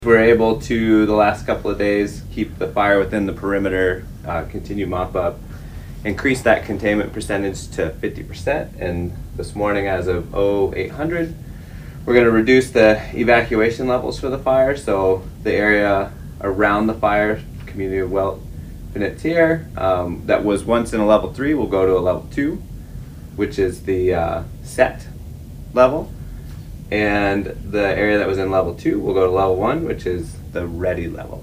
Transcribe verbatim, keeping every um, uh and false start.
We're able to, the last couple of days, keep the fire within the perimeter, uh, continue mop up, increase that containment percentage to fifty percent, and this morning as of oh eight hundred, we're going to reduce the evacuation levels for the fire, so the area around the fire, community of Welt Finetier, um, that was once in a level three will go to a level two, which is the uh, set level. And the area that was in level two will go to level one, which is the ready level.